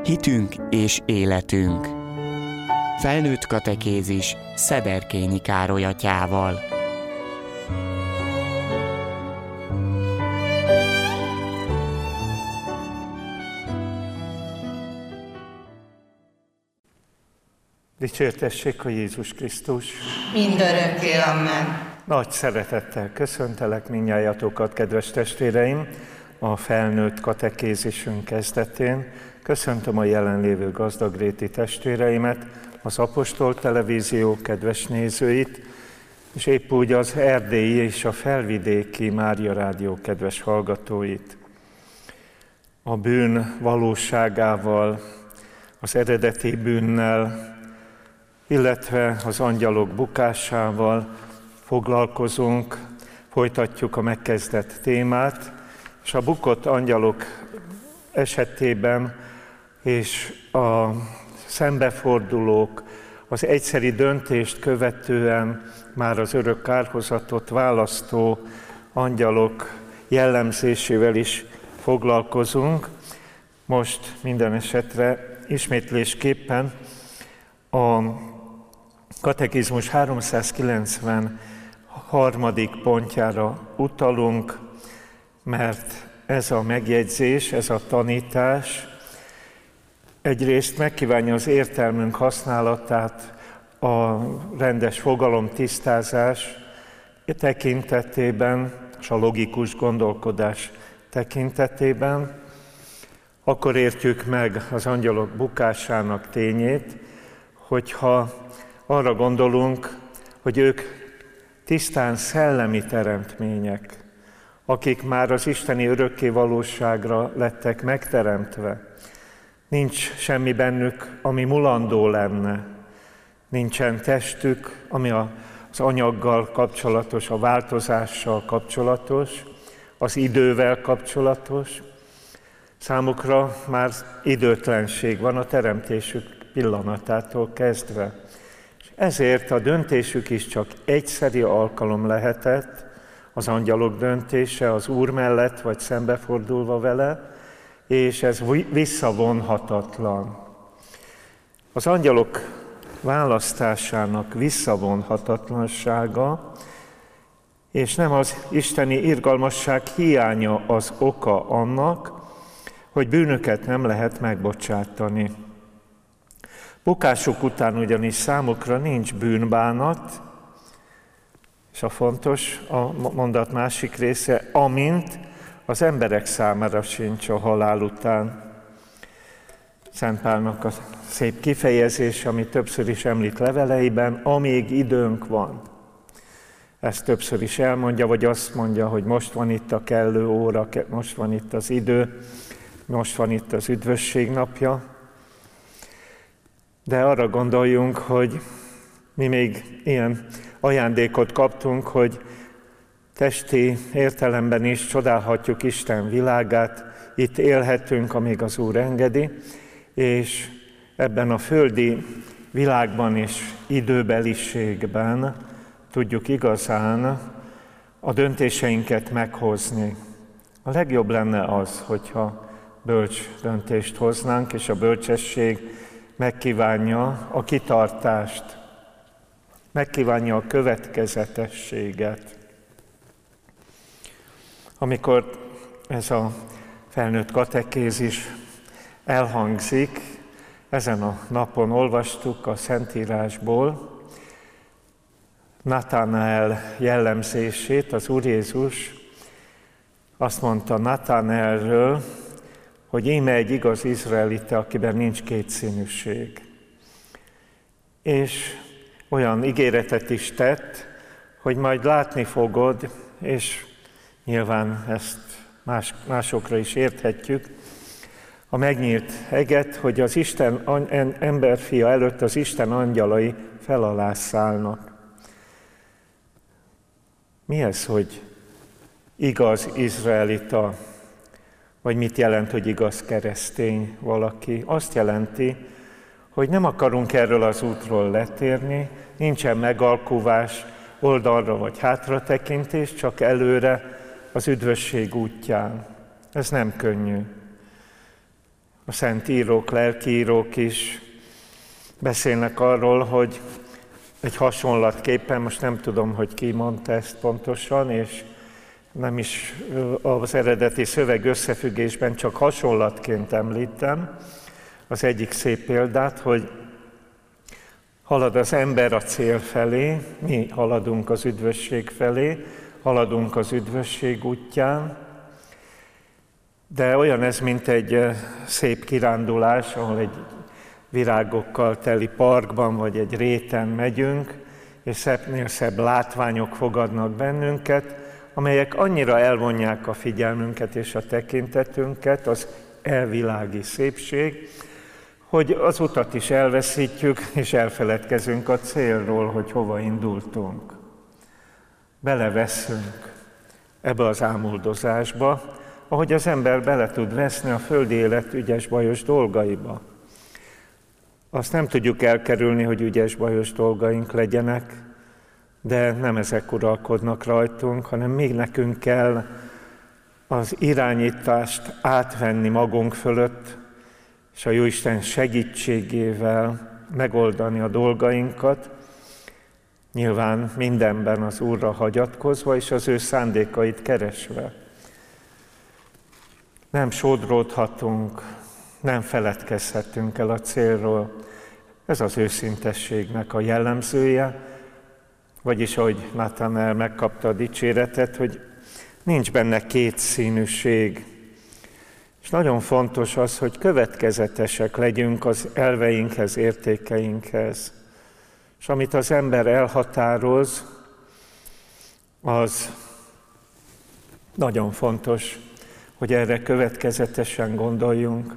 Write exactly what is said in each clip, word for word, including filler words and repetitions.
Hitünk és életünk. Felnőtt katekézis Szederkényi Károly atyával. Dicsértessék a Jézus Krisztus! Mindörökké, amen. Nagy szeretettel köszöntelek mindnyájatokat, kedves testvéreim, a felnőtt katekézisünk kezdetén. Köszöntöm a jelenlévő gazdagréti testvéreimet, az Apostol Televízió kedves nézőit, és épp úgy az erdélyi és a felvidéki Mária Rádió kedves hallgatóit. A bűn valóságával, az eredeti bűnnel, illetve az angyalok bukásával foglalkozunk, folytatjuk a megkezdett témát, és a bukott angyalok esetében és a szembefordulók az egyszeri döntést követően már az örök kárhozatot választó angyalok jellemzésével is foglalkozunk. Most minden esetre ismétlésképpen a katekizmus háromszázkilencvenharmadik pontjára utalunk, mert ez a megjegyzés, ez a tanítás egyrészt megkívánja az értelmünk használatát a rendes fogalomtisztázás tekintetében, és a logikus gondolkodás tekintetében. Akkor értjük meg az angyalok bukásának tényét, hogyha arra gondolunk, hogy ők tisztán szellemi teremtmények, akik már az isteni örökké valóságra lettek megteremtve. Nincs semmi bennük, ami mulandó lenne. Nincsen testük, ami az anyaggal kapcsolatos, a változással kapcsolatos, az idővel kapcsolatos. Számukra már időtlenség van a teremtésük pillanatától kezdve. És ezért a döntésük is csak egyszeri alkalom lehetett, az angyalok döntése az Úr mellett, vagy szembefordulva vele, és ez visszavonhatatlan. Az angyalok választásának visszavonhatatlansága, és nem az isteni irgalmasság hiánya az oka annak, hogy bűnöket nem lehet megbocsátani. Bukásuk után ugyanis számukra nincs bűnbánat, és a fontos, a mondat másik része, amint az emberek számára sincs a halál után. Szent Pálnak a szép kifejezés, ami többször is említ leveleiben, amíg időnk van. Ezt többször is elmondja, vagy azt mondja, hogy most van itt a kellő óra, most van itt az idő, most van itt az üdvösség napja. De arra gondoljunk, hogy mi még ilyen ajándékot kaptunk, hogy testi értelemben is csodálhatjuk Isten világát, itt élhetünk, amíg az Úr engedi, és ebben a földi világban és időbeliségben tudjuk igazán a döntéseinket meghozni. A legjobb lenne az, hogyha bölcs döntést hoznánk, és a bölcsesség megkívánja a kitartást, megkívánja a következetességet. Amikor ez a felnőtt katekézis elhangzik, ezen a napon olvastuk a Szentírásból Natanael jellemzését. Az Úr Jézus azt mondta Natanaelről, hogy íme egy igaz izraelita, akiben nincs kétszínűség. És olyan ígéretet is tett, hogy majd látni fogod, és nyilván ezt más, másokra is érthetjük, a megnyílt eget, hogy az Isten emberfia előtt az Isten angyalai felalásszálnak. Mi ez, hogy igaz izraelita? Vagy mit jelent, hogy igaz keresztény valaki? Azt jelenti, hogy nem akarunk erről az útról letérni, nincsen megalkuvás, oldalra vagy hátra tekintés, csak előre az üdvösség útján. Ez nem könnyű. a szent írók, lelkiírók is beszélnek arról, hogy egy hasonlatképpen, most nem tudom, hogy ki mondta ezt pontosan, és nem is az eredeti szöveg összefüggésben, csak hasonlatként említem az egyik szép példát, hogy halad az ember a cél felé, mi haladunk az üdvösség felé, haladunk az üdvösség útján, de olyan ez, mint egy szép kirándulás, ahol egy virágokkal teli parkban, vagy egy réten megyünk, és szebbnél szebb látványok fogadnak bennünket, amelyek annyira elvonják a figyelmünket és a tekintetünket, az elvilági szépség, hogy az utat is elveszítjük, és elfeledkezünk a célról, hogy hova indultunk. Beleveszünk ebbe az ámuldozásba, ahogy az ember bele tud veszni a földi élet ügyes-bajos dolgaiba. Azt nem tudjuk elkerülni, hogy ügyes-bajos dolgaink legyenek, de nem ezek uralkodnak rajtunk, hanem még nekünk kell az irányítást átvenni magunk fölött, és a Jóisten segítségével megoldani a dolgainkat, nyilván mindenben az Úrra hagyatkozva, és az ő szándékait keresve. Nem sodródhatunk, nem feledkezhetünk el a célról. Ez az őszintességnek a jellemzője, vagyis ahogy Natanael megkapta a dicséretet, hogy nincs benne kétszínűség. És nagyon fontos az, hogy következetesek legyünk az elveinkhez, értékeinkhez. És amit az ember elhatároz, az nagyon fontos, hogy erre következetesen gondoljunk.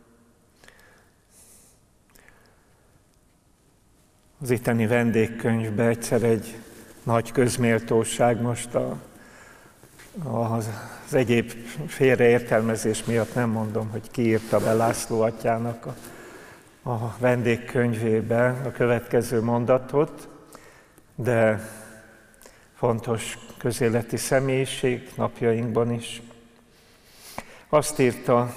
Az itteni vendégkönyvben egyszer egy nagy közméltóság, most a, az, az egyéb félreértelmezés miatt nem mondom, hogy ki írta be László atyának a, a vendégkönyvébe a következő mondatot, de fontos közéleti személyiség napjainkban is. Azt írta,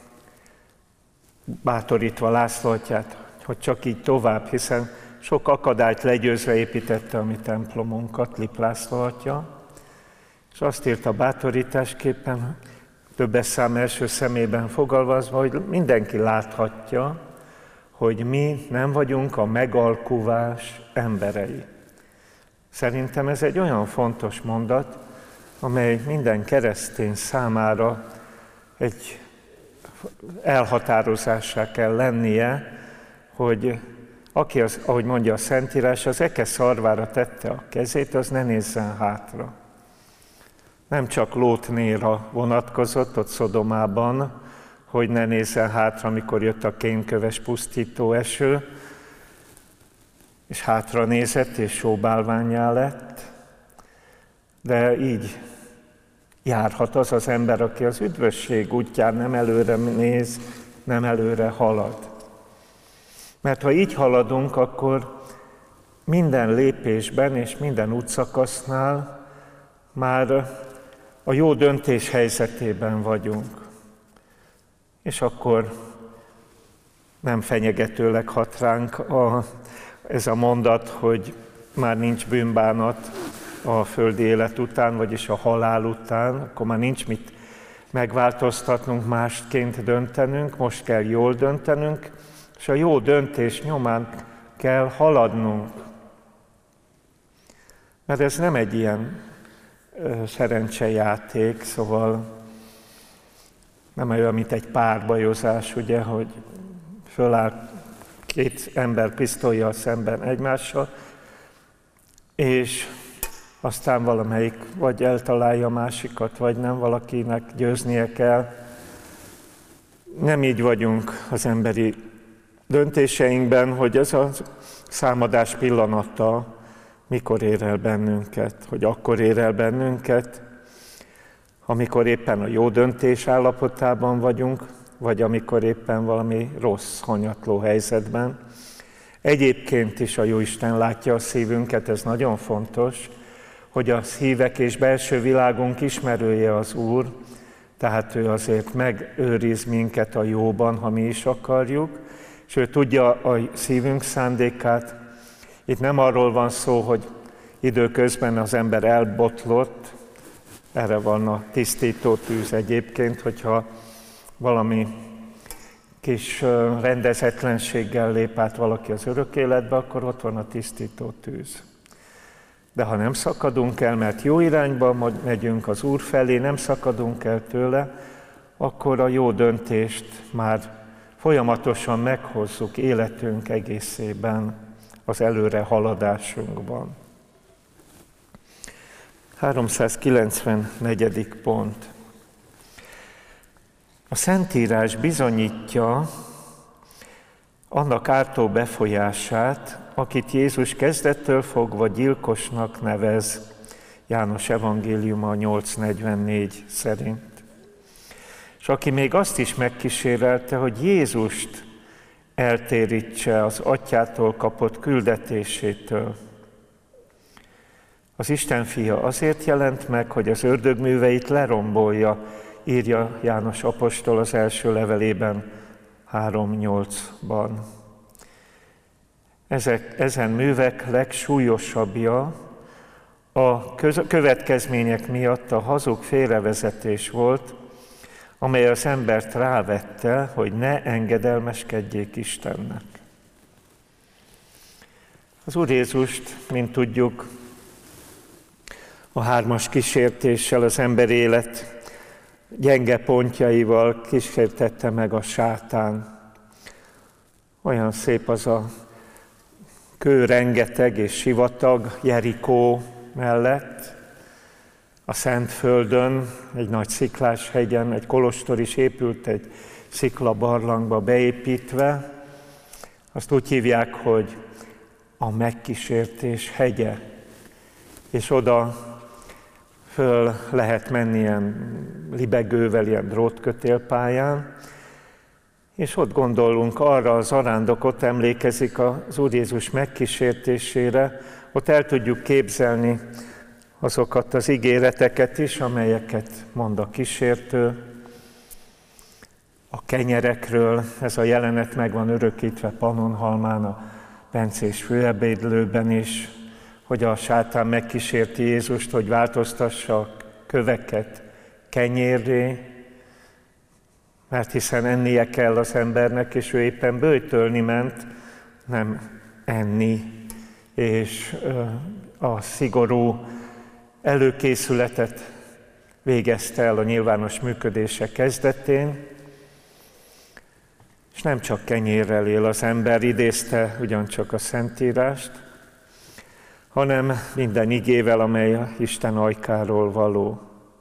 bátorítva László atyát, hogy csak így tovább, hiszen sok akadályt legyőzve építette a mi templomunkat Lip László atya, és azt írta bátorításképpen, többes szám első szemében fogalmazva, hogy mindenki láthatja, hogy mi nem vagyunk a megalkuvás emberei. Szerintem ez egy olyan fontos mondat, amely minden keresztény számára egy elhatározássá kell lennie, hogy aki, az, ahogy mondja a Szentírás, az eke szarvára tette a kezét, az ne nézzen hátra. Nem csak Lótnéra vonatkozott ott Szodomában, hogy ne nézzen hátra, amikor jött a kénköves pusztító eső, és hátra nézett, és sóbálvánnyá lett, de így járhat az az ember, aki az üdvösség útján nem előre néz, nem előre halad. Mert ha így haladunk, akkor minden lépésben és minden útszakasznál már a jó döntés helyzetében vagyunk. És akkor nem fenyegetőleg hat ránk a, ez a mondat, hogy már nincs bűnbánat a földi élet után, vagyis a halál után, akkor már nincs mit megváltoztatnunk, másként döntenünk, most kell jól döntenünk, és a jó döntés nyomán kell haladnunk. Mert ez nem egy ilyen ö, szerencsejáték, szóval nem olyan, mint egy párbajozás, ugye, hogy föláll két ember pisztollyal szemben egymással, és aztán valamelyik vagy eltalálja a másikat, vagy nem, valakinek győznie kell. Nem így vagyunk az emberi döntéseinkben, hogy ez a számadás pillanata mikor ér el bennünket, hogy akkor ér el bennünket, amikor éppen a jó döntés állapotában vagyunk, vagy amikor éppen valami rossz, hanyatló helyzetben. Egyébként is a Jóisten látja a szívünket, ez nagyon fontos, hogy a szívek és belső világunk ismerője az Úr, tehát ő azért megőriz minket a jóban, ha mi is akarjuk, és ő tudja a szívünk szándékát. Itt nem arról van szó, hogy időközben az ember elbotlott, erre van a tisztító tűz egyébként, hogyha valami kis rendezetlenséggel lép át valaki az örök életbe, akkor ott van a tisztító tűz. De ha nem szakadunk el, mert jó irányba megyünk az Úr felé, nem szakadunk el tőle, akkor a jó döntést már folyamatosan meghozzuk életünk egészében, az előre haladásunkban. háromszázkilencvennegyedik pont. A Szentírás bizonyítja annak ártó befolyását, akit Jézus kezdettől fogva gyilkosnak nevez, János evangéliuma nyolc negyvennégy szerint. És aki még azt is megkísérelte, hogy Jézust eltérítse az Atyától kapott küldetésétől. Az Isten fia azért jelent meg, hogy az ördög műveit lerombolja, írja János apostol az első levelében három nyolcban. Ezek, ezen művek legsúlyosabbja a következmények miatt a hazug félrevezetés volt, amely az embert rávette, hogy ne engedelmeskedjék Istennek. Az Úr Jézust, mint tudjuk, a hármas kísértéssel, az ember élet gyenge pontjaival kísértette meg a sátán. Olyan szép az a kő rengeteg és sivatag Jerikó mellett, a Szentföldön, egy nagy sziklás hegyen, egy kolostor is épült egy sziklabarlangba beépítve. Azt úgy hívják, hogy a megkísértés hegye, és oda föl lehet menni ilyen libegővel, ilyen drótkötélpályán, és ott gondolunk arra az arándokot, emlékezik az Úr Jézus megkísértésére, ott el tudjuk képzelni azokat az ígéreteket is, amelyeket mond a kísértő. A kenyerekről, ez a jelenet meg van örökítve Pannonhalmán, a bencés főebédlőben is, hogy a sátán megkísérti Jézust, hogy változtassa a köveket kenyérré, mert hiszen ennie kell az embernek, és ő éppen böjtölni ment, nem enni, és a szigorú előkészületet végezte el a nyilvános működése kezdetén, és nem csak kenyérrel él az ember, idézte ugyancsak a Szentírást, hanem minden igével, amely a Isten ajkáról való.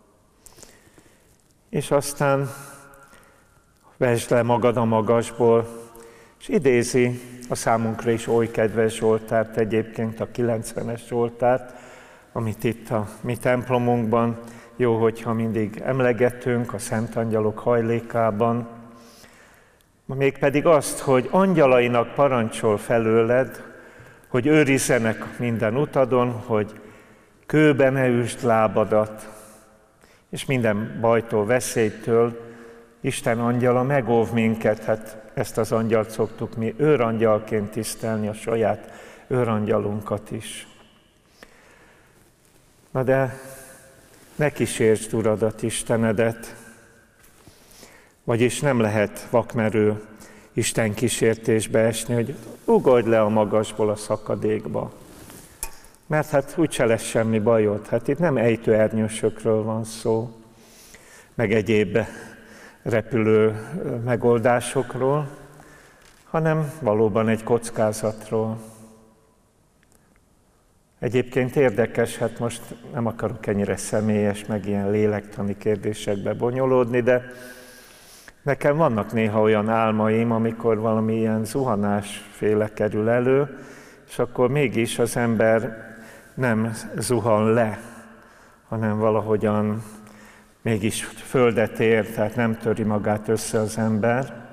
És aztán vesd le magad a magasból, és idézi a számunkra is oly kedves Zsoltárt, egyébként a kilencvenes Zsoltárt, amit itt a mi templomunkban jó, hogyha mindig emlegetünk a szent angyalok hajlékában. Mégpedig azt, hogy angyalainak parancsol felőled, hogy őrizzenek minden utadon, hogy kőbe ne üsd lábadat, és minden bajtól, veszélytől Isten angyala megóv minket. Hát ezt az angyalt szoktuk mi őrangyalként tisztelni, a saját őrangyalunkat is. Na de ne kísértsd Uradat, Istenedet, vagyis nem lehet vakmerő Isten kísértésbe esni, hogy ugorj le a magasból a szakadékba. Mert hát úgyse lesz semmi bajod. Hát itt nem ejtőernyősökről van szó, meg egyéb repülő megoldásokról, hanem valóban egy kockázatról. Egyébként érdekes, hát most nem akarok ennyire személyes, meg ilyen lélektani kérdésekbe bonyolódni, de nekem vannak néha olyan álmaim, amikor valami ilyen zuhanásféle kerül elő, és akkor mégis az ember nem zuhan le, hanem valahogyan mégis földet ér, tehát nem töri magát össze az ember.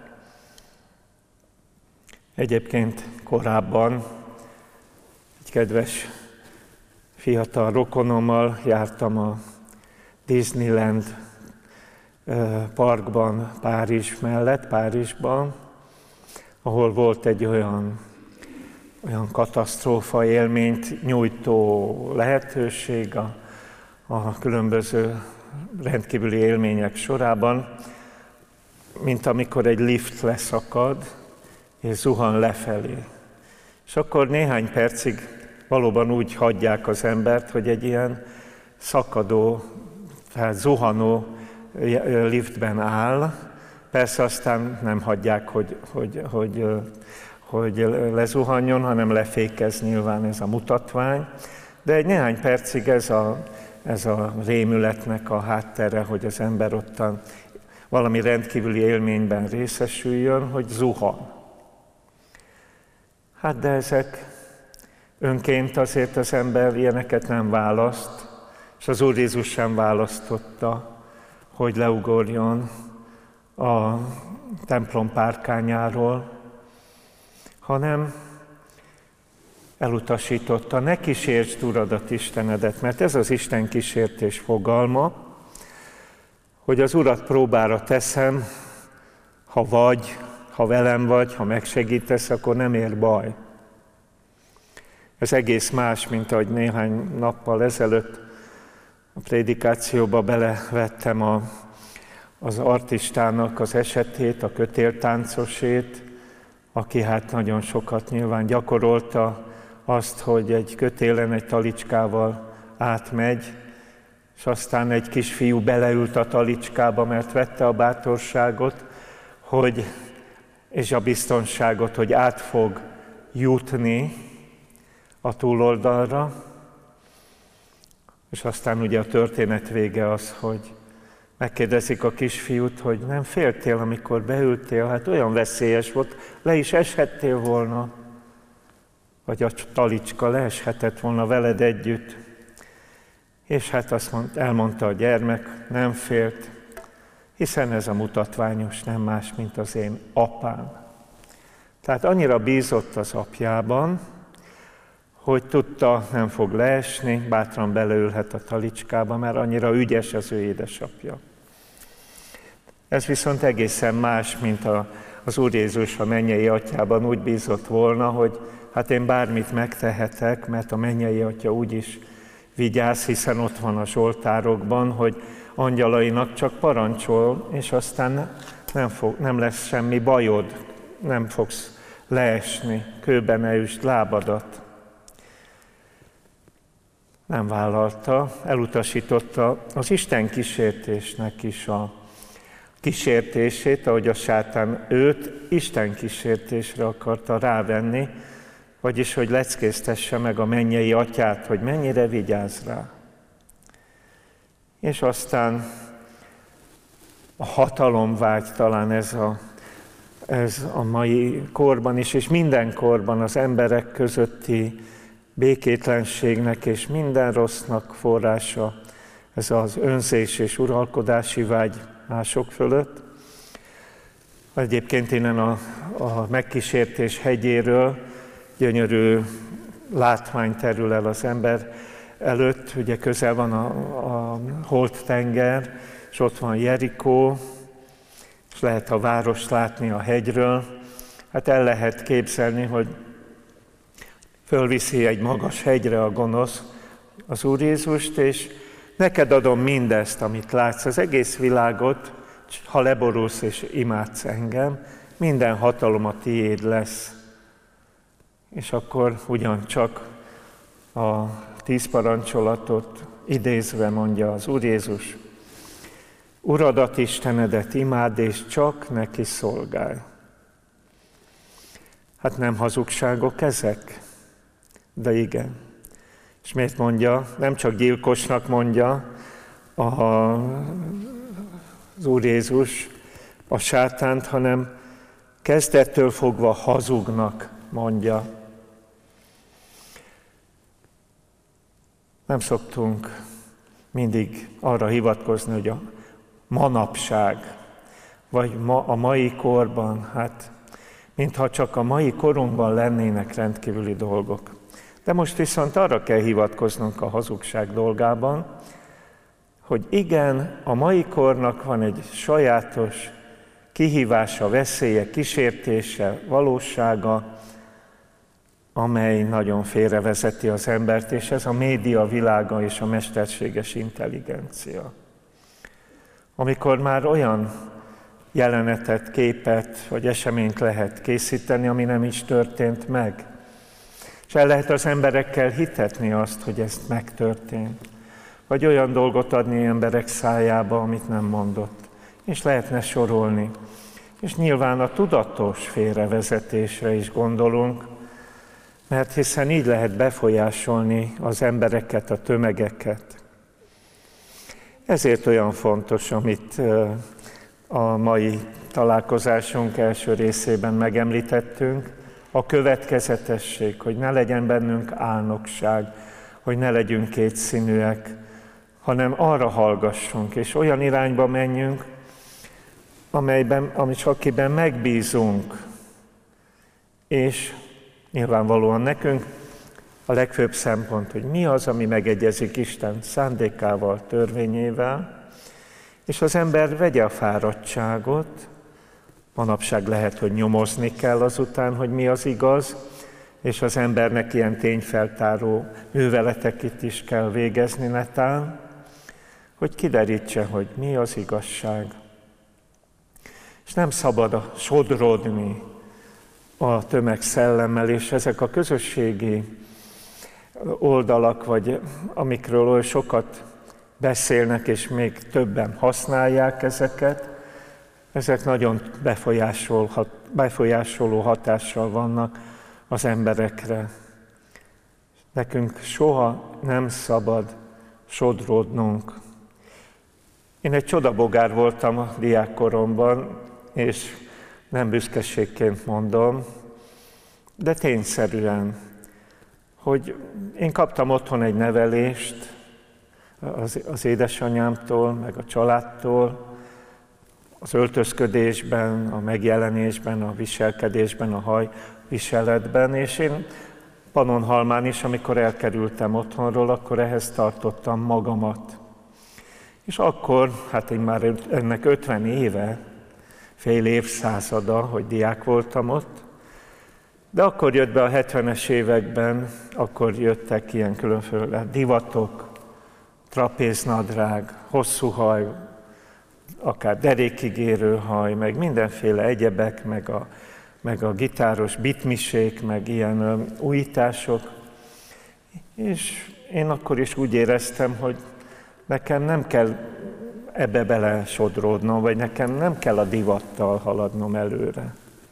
Egyébként korábban egy kedves fiatal rokonommal jártam a Disneyland parkban, Párizs mellett, Párizsban, ahol volt egy olyan, olyan katasztrófa élményt nyújtó lehetőség a, a különböző rendkívüli élmények sorában, mint amikor egy lift leszakad, és zuhan lefelé. És akkor néhány percig valóban úgy hagyják az embert, hogy egy ilyen szakadó, tehát zuhanó liftben áll. Persze aztán nem hagyják, hogy, hogy, hogy, hogy lezuhanjon, hanem lefékez nyilván ez a mutatvány. De egy néhány percig ez a, ez a rémületnek a háttere, hogy az ember ottan valami rendkívüli élményben részesüljön, hogy zuhan. Hát de ezek önként azért az ember ilyeneket nem választ, és az Úr Jézus sem választotta, hogy leugorjon a templom párkányáról, hanem elutasította, ne kísértsd Uradat, Istenedet, mert ez az Isten kísértés fogalma, hogy az Urat próbára teszem, ha vagy, ha velem vagy, ha megsegítesz, akkor nem ér baj. Ez egész más, mint ahogy néhány nappal ezelőtt a prédikációba belevettem a, az artistának az esetét, a kötéltáncosét, aki hát nagyon sokat nyilván gyakorolta azt, hogy egy kötélen egy talicskával átmegy, és aztán egy kisfiú beleült a talicskába, mert vette a bátorságot, hogy, és a biztonságot, hogy át fog jutni a túloldalra. És aztán ugye a történet vége az, hogy megkérdezik a kisfiút, hogy nem féltél, amikor beültél, hát olyan veszélyes volt, le is eshettél volna, vagy a talicska leeshetett volna veled együtt. És hát azt mond, elmondta a gyermek, nem félt, hiszen ez a mutatványos nem más, mint az én apám. Tehát annyira bízott az apjában, hogy tudta, nem fog leesni, bátran beleülhet a talicskába, mert annyira ügyes az ő édesapja. Ez viszont egészen más, mint a, az Úr Jézus a mennyei atyában úgy bízott volna, hogy hát én bármit megtehetek, mert a mennyei atya úgyis vigyáz, hiszen ott van a zsoltárokban, hogy angyalainak csak parancsol, és aztán nem, fog, nem lesz semmi bajod, nem fogsz leesni, kőbe ne üsd lábadat. Nem vállalta, elutasította az Isten kísértésnek is a kísértését, ahogy a sátán őt Isten kísértésre akarta rávenni, vagyis hogy leckéztesse meg a mennyei atyát, hogy mennyire vigyáz rá. És aztán a hatalomvágy, talán ez a, ez a mai korban is, és minden korban az emberek közötti békétlenségnek és minden rossznak forrása, ez az önzés és uralkodási vágy mások fölött. Egyébként innen a, a megkísértés hegyéről gyönyörű látvány terül el az ember előtt, ugye közel van a, a Holt-tenger, és ott van Jerikó, és lehet a várost látni a hegyről. Hát el lehet képzelni, hogy fölviszi egy magas hegyre a gonosz az Úr Jézust, és neked adom mindezt, amit látsz, az egész világot, ha leborulsz és imádsz engem, minden hatalom a tiéd lesz. És akkor ugyancsak a tíz parancsolatot idézve mondja az Úr Jézus, Uradat, Istenedet imádd, és csak neki szolgálj. Hát nem hazugságok ezek? De igen. És miért mondja? Nem csak gyilkosnak mondja a, az Úr Jézus a sátánt, hanem kezdettől fogva hazugnak mondja. Nem szoktunk mindig arra hivatkozni, hogy a manapság, vagy ma, a mai korban, hát mintha csak a mai korunkban lennének rendkívüli dolgok. De most viszont arra kell hivatkoznunk a hazugság dolgában, hogy igen, a mai kornak van egy sajátos kihívása, veszélye, kísértése, valósága, amely nagyon félrevezeti az embert, és ez a média világa és a mesterséges intelligencia. Amikor már olyan jelenetet, képet vagy eseményt lehet készíteni, ami nem is történt meg, és el lehet az emberekkel hitetni azt, hogy ez megtörtént, vagy olyan dolgot adni emberek szájába, amit nem mondott, és lehetne sorolni. És nyilván a tudatos félrevezetésre is gondolunk, mert hiszen így lehet befolyásolni az embereket, a tömegeket. Ezért olyan fontos, amit a mai találkozásunk első részében megemlítettünk, a következetesség, hogy ne legyen bennünk álnokság, hogy ne legyünk kétszínűek, hanem arra hallgassunk, és olyan irányba menjünk, amelyben, amit akiben megbízunk, és nyilvánvalóan nekünk a legfőbb szempont, hogy mi az, ami megegyezik Isten szándékával, törvényével, és az ember vegye a fáradtságot, manapság lehet, hogy nyomozni kell azután, hogy mi az igaz, és az embernek ilyen tényfeltáró műveleteket is kell végezni netán, hogy kiderítse, hogy mi az igazság. És nem szabad sodrodni a tömegszellemmel, és ezek a közösségi oldalak, vagy amikről oly sokat beszélnek, és még többen használják ezeket, ezek nagyon befolyásolhat, befolyásoló hatással vannak az emberekre. Nekünk soha nem szabad sodródnunk. Én egy csodabogár voltam a diákkoromban, és nem büszkeségként mondom, de tényszerűen, hogy én kaptam otthon egy nevelést az, az édesanyámtól, meg a családtól, az öltözködésben, a megjelenésben, a viselkedésben, a hajviseletben, és én Pannonhalmán is, amikor elkerültem otthonról, akkor ehhez tartottam magamat. És akkor, hát én már ennek ötven éve, fél évszázada, hogy diák voltam ott, de akkor jött be a hetvenes években, akkor jöttek ilyen különféle divatok, trapéznadrág, hosszú haj, akár derékig érő haj, meg mindenféle egyebek, meg a, meg a gitáros bitmisék, meg ilyen újítások. És én akkor is úgy éreztem, hogy nekem nem kell ebbe bele sodródnom, vagy nekem nem kell a divattal haladnom előre.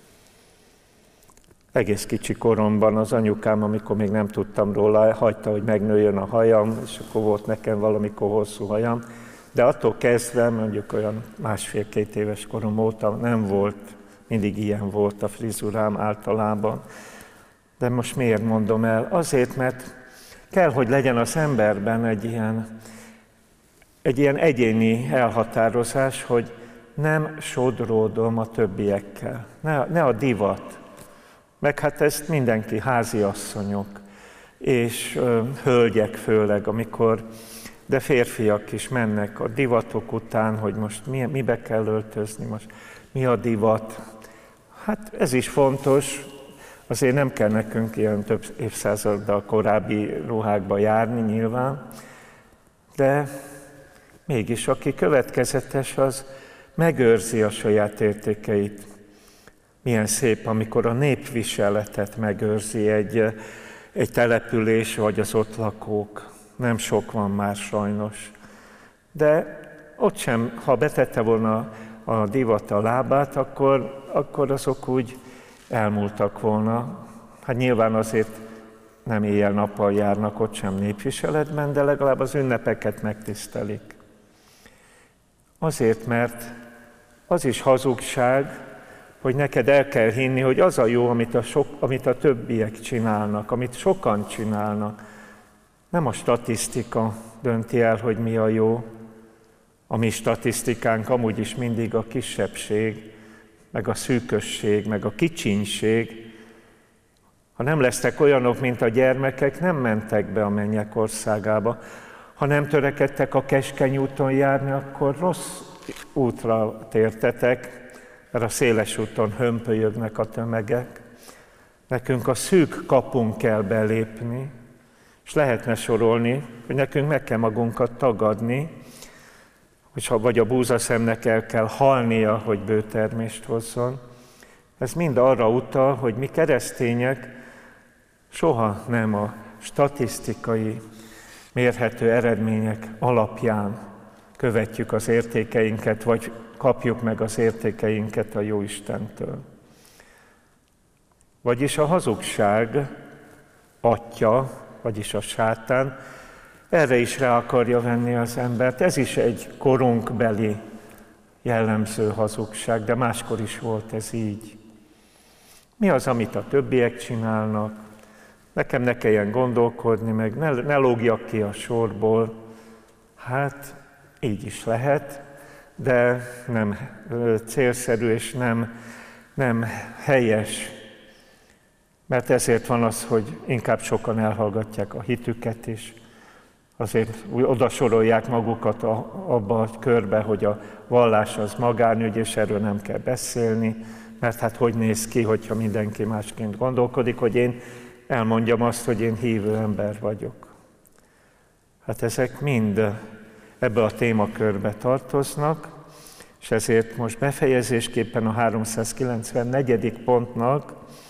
Egész kicsi koromban az anyukám, amikor még nem tudtam róla, hagyta, hogy megnőjön a hajam, és akkor volt nekem valamikor hosszú hajam. De attól kezdve, mondjuk olyan másfél-két éves korom óta nem volt, mindig ilyen volt a frizurám általában. De most miért mondom el? Azért, mert kell, hogy legyen az emberben egy ilyen, egy ilyen egyéni elhatározás, hogy nem sodródom a többiekkel. Ne, ne a divat. Meg hát ezt mindenki, háziasszonyok és ö, hölgyek főleg, amikor, de férfiak is mennek a divatok után, hogy most mi, mibe kell öltözni, most mi a divat. Hát ez is fontos, azért nem kell nekünk ilyen több évszázaddal korábbi ruhákba járni nyilván, de mégis aki következetes, az megőrzi a saját értékeit. Milyen szép, amikor a népviseletet megőrzi egy, egy település, vagy az ott lakók. Nem sok van már sajnos. De ott sem, ha betette volna a divat a lábát, akkor, akkor azok úgy elmúltak volna. Hát nyilván azért nem éjjel-nappal járnak ott sem népviseletben, de legalább az ünnepeket megtisztelik. Azért, mert az is hazugság, hogy neked el kell hinni, hogy az a jó, amit a, sok, amit a többiek csinálnak, amit sokan csinálnak. Nem a statisztika dönti el, hogy mi a jó. A mi statisztikánk amúgy is mindig a kisebbség, meg a szűkösség, meg a kicsinség. Ha nem lesztek olyanok, mint a gyermekek, nem mentek be a mennyek országába. Ha nem törekedtek a keskeny úton járni, akkor rossz útra tértetek, mert a széles úton hömpölyögnek a tömegek. Nekünk a szűk kapun kell belépni, és lehetne sorolni, hogy nekünk meg kell magunkat tagadni, vagy a búzaszemnek el kell halnia, hogy bőtermést hozzon. Ez mind arra utal, hogy mi keresztények soha nem a statisztikai, mérhető eredmények alapján követjük az értékeinket, vagy kapjuk meg az értékeinket a Jóistentől. Vagyis a hazugság atya, vagyis a sátán, erre is rá akarja venni az embert. Ez is egy korunkbeli jellemző hazugság, de máskor is volt ez így. Mi az, amit a többiek csinálnak? Nekem ne kelljen gondolkodni, meg ne, ne lógjak ki a sorból. Hát így is lehet, de nem célszerű és nem, nem helyes. Mert ezért van az, hogy inkább sokan elhallgatják a hitüket is. Azért oda sorolják magukat a, abba a körbe, hogy a vallás az magánügy, és erről nem kell beszélni, mert hát hogy néz ki, hogyha mindenki másként gondolkodik, hogy én elmondjam azt, hogy én hívő ember vagyok. Hát ezek mind ebbe a témakörbe tartoznak, és ezért most befejezésképpen a háromszázkilencvennegyedik pontnak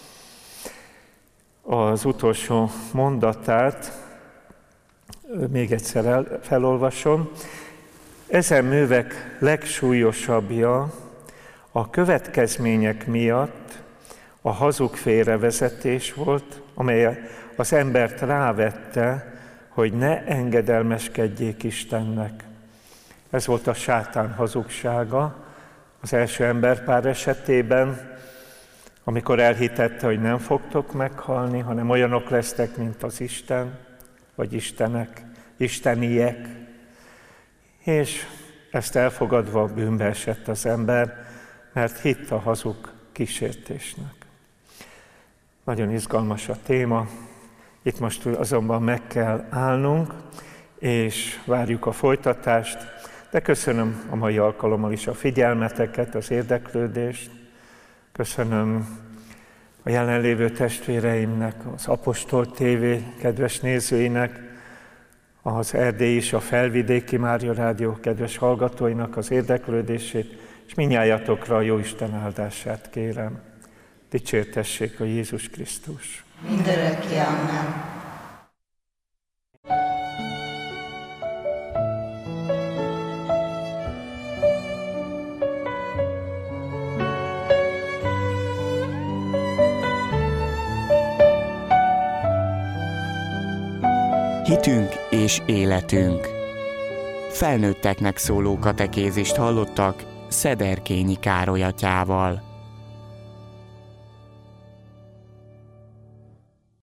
az utolsó mondatát még egyszer felolvasom. Ezen művek legsúlyosabbja a következmények miatt a hazug félrevezetés volt, amely az embert rávette, hogy ne engedelmeskedjék Istennek. Ez volt a sátán hazugsága az első emberpár esetében, amikor elhitette, hogy nem fogtok meghalni, hanem olyanok lesztek, mint az Isten, vagy Istenek, isteniek. És ezt elfogadva bűnbe esett az ember, mert hitt a hazug kísértésnek. Nagyon izgalmas a téma, itt most azonban meg kell állnunk, és várjuk a folytatást, de köszönöm a mai alkalommal is a figyelmeteket, az érdeklődést, köszönöm a jelenlévő testvéreimnek, az Apostol té vé kedves nézőinek, az erdélyi és a felvidéki Mária Rádió kedves hallgatóinak az érdeklődését, és mindnyájatokra a Jóisten áldását kérem. Dicsértessék a Jézus Krisztus! Mindörökké, amen. Hitünk és életünk. Felnőtteknek szóló katekézist hallottak Szederkényi Károly atyával.